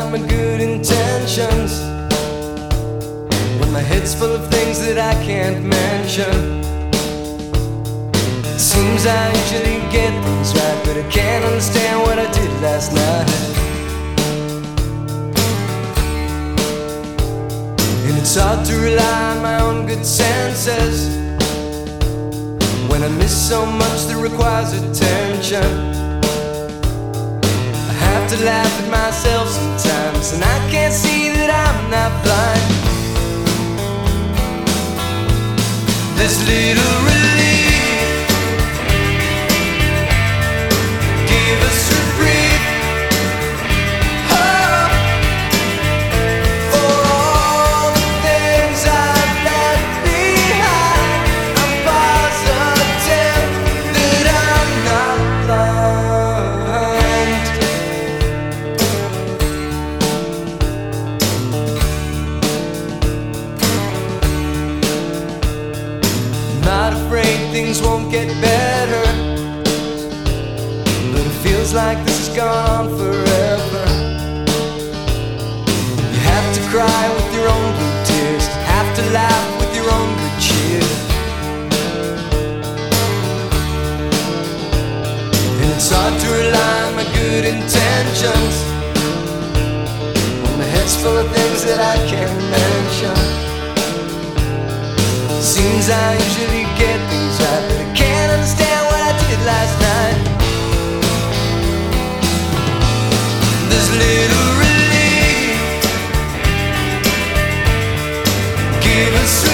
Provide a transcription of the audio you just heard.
my good intentions when my head's full of things that I can't mention. It seems I usually get things right, but I can't understand what I did last night. And it's hard to rely on my own good senses when I miss so much that requires attention. I have to laugh at myself sometimes, and I can't see that I'm not blind. This little relief give us a breathe. Oh, for all the things I've left behind, I'm positive that I'm not blind. Not afraid things won't get better, but it feels like this has gone on forever. You have to cry with your own blue tears, have to laugh with your own good cheer. And it's hard to rely on my good intentions when my head's full of things that I can't mention. Seems I usually get things right, but I can't understand what I did last night. This little relief give us